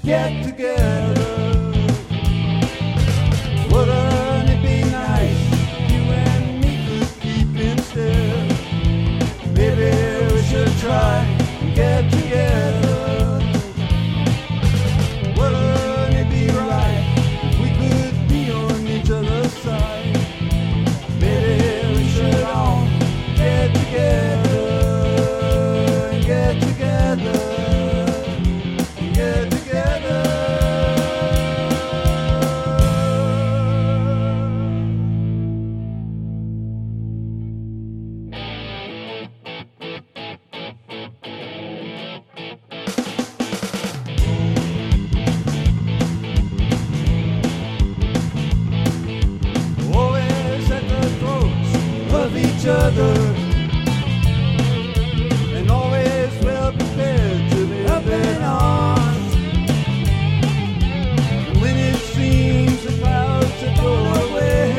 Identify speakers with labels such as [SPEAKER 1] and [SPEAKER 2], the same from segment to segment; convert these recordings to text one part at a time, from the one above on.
[SPEAKER 1] get together. Wouldn't it be nice if you and me could keep in step? Maybe we should try and get together. Wouldn't it be right if we could be on each other's side? Maybe we should all get together, get together, get together. Always at the throats of each other, and always well prepared to be up in arms. And when it seems the clouds are going away,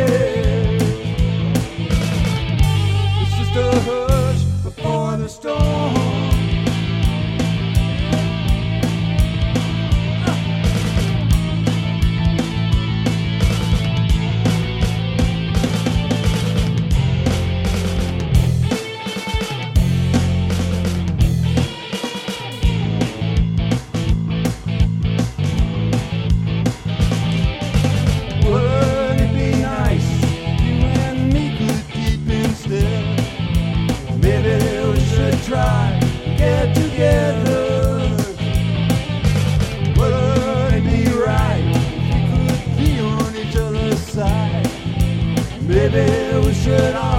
[SPEAKER 1] it's just a hush before the storm. Wouldn't it be nice if you and me could keep in step? Maybe we should try and get together. Wouldn't it be right if we could be on each other's side? Maybe we should all